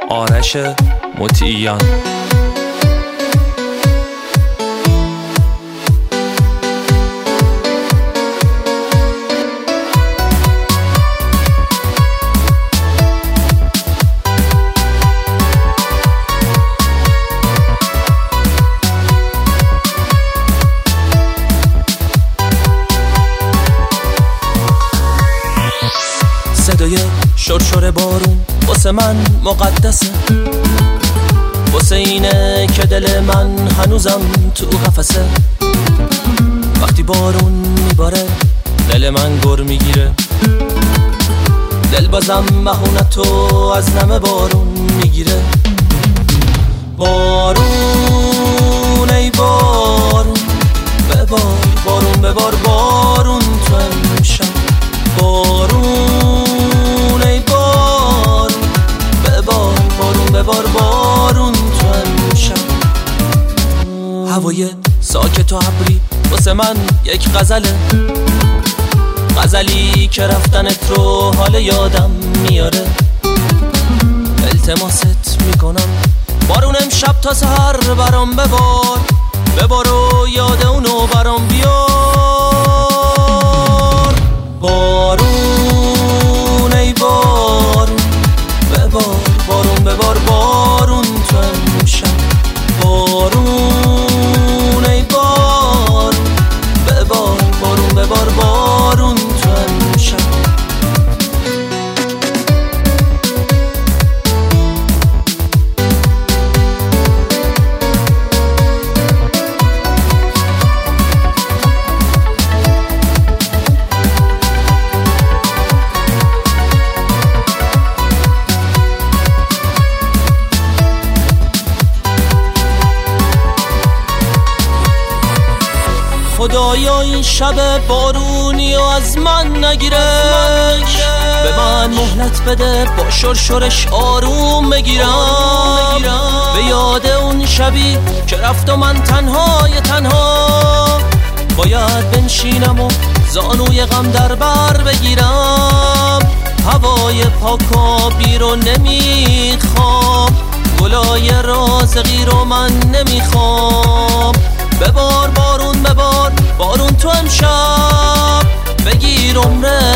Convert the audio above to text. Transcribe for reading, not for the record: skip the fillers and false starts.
آرش مطیعیان. صدای شرشر بارون واسه من مقدسه، واسه اینه که دل من هنوزم تو قفسه. وقتی بارون میباره دل من گر میگیره، دل بازم مهونتو از نم بارون میگیره. بارون ای بارون ببار، بارون ببار، بارون تو امشب. بارون ای بارون ببار، بارون ببار، بارون تو امشب. هوای ساکت و ابری واسه من یک غزله، غزلی که رفتنت رو حال یادم میاره. التماست میکنم بارون امشب تا سحر برام ببار، ببار و یاد اونو برام بیار. بارون ای بارون ببار، بارون ببار، بارون تو امشب. بارون ای بارون ببار، بارون ببار، بارون تو امشب. خدایا این شب بارونی و از من نگیرش، به من مهلت بده با شرشرش آروم بگیرم. به یاد اون شبی که رفت و من تنهای تنها باید بنشینم و زانوی غم در بر بگیرم. هوای پاکابی رو نمیخوام، گلای رازقی رو من نمیخوام. ببار بارون ببار، بارون تو امشب، بگیر عمر